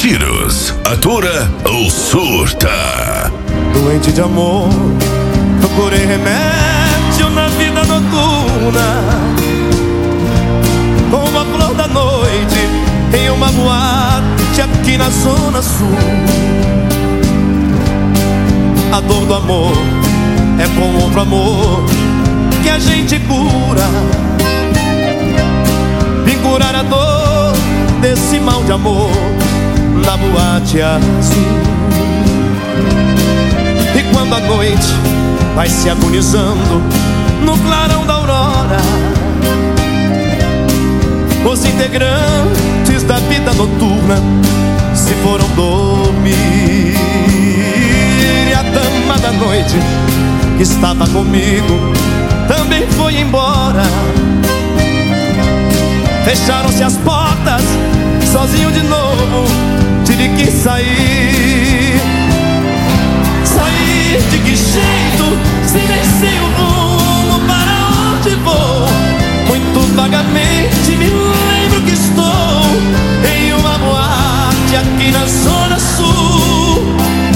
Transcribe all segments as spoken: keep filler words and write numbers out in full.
Tiros, atura ou surta? Doente de amor, procurei remédio na vida noturna, como a flor da noite em uma boate aqui na zona sul. A dor do amor é com outro amor que a gente cura. Vim curar a dor desse mal de amor na boate azul. E quando a noite vai se agonizando no clarão da aurora, os integrantes da vida noturna se foram dormir. E a dama da noite que estava comigo também foi embora. Fecharam-se as portas, sozinho de novo tive que sair. Sair de que jeito, se nem sei o rumo para onde vou? Muito vagamente me lembro que estou em uma boate aqui na zona sul.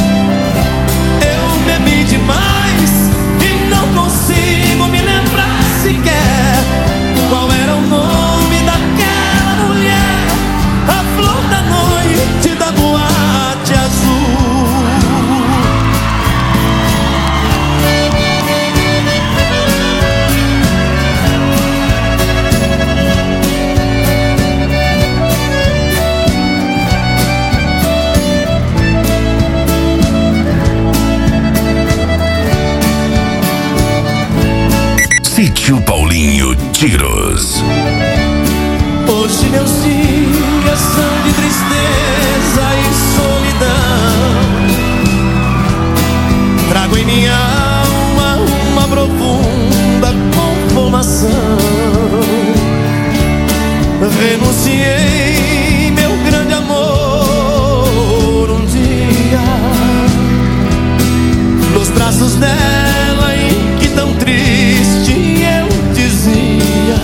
Eu bebi demais e não consigo me lembrar sequer qual era o nome daquela mulher, a flor da noite da boate azul. Sítio Paulinho Tiros. Hoje meus dias são de tristeza e solidão. Trago em minha alma uma profunda conformação. Renunciei meu grande amor um dia nos braços dela, em que tão triste eu dizia,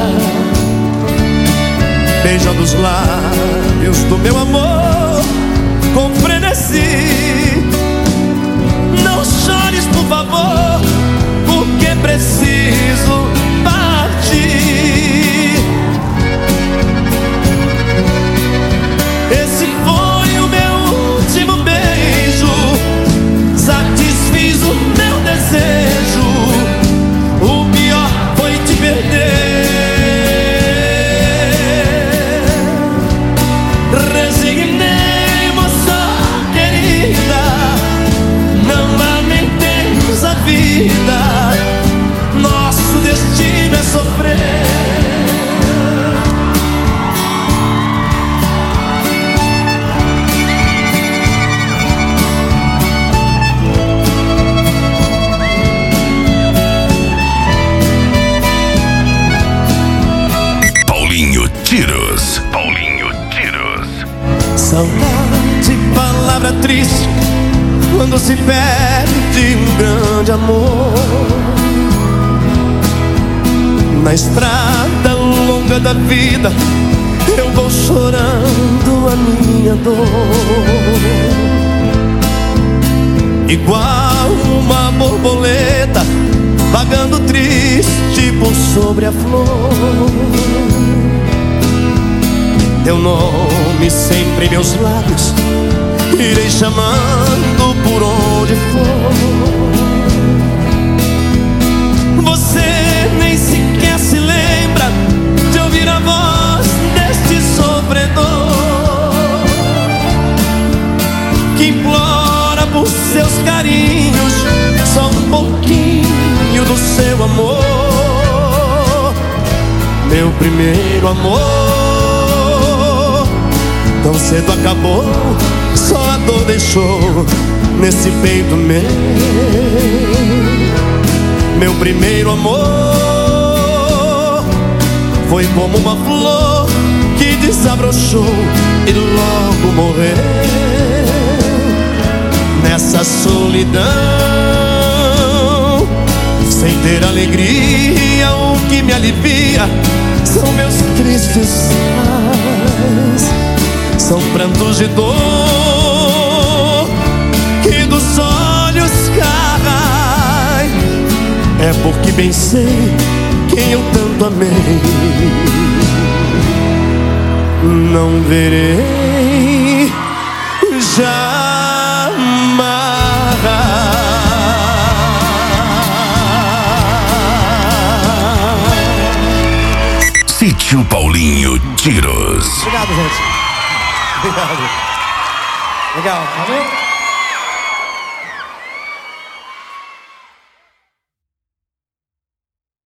beijando os lábios do meu amor com frenesi: não chores, por favor, porque preciso partir. Esse foi o meu último beijo, satisfiz o meu desejo. O pior foi te perder. Resignei, moça querida, não lamentemos a vida, nosso destino é sofrer. Paulinho Tiros. Paulinho Tiros. Saudade, palavra triste quando se perde um grande amor. Na estrada longa da vida eu vou chorando a minha dor, igual uma borboleta vagando triste por sobre a flor. Teu nome sempre em meus lábios, irei chamando por onde for. Você nem sequer se lembra de ouvir a voz deste sofredor que implora por seus carinhos só um pouquinho do seu amor. Meu primeiro amor tão cedo acabou, só a dor deixou nesse peito meu. Meu primeiro amor foi como uma flor que desabrochou e logo morreu. Nessa solidão, sem ter alegria, o que me alivia são meus tristes pais. são prantos de dor que dos olhos caem. É porque bem sei quem eu tanto amei. Não verei jamais. Sítio Paulinho Tiros. Obrigado, gente. Obrigado. Legal, valeu.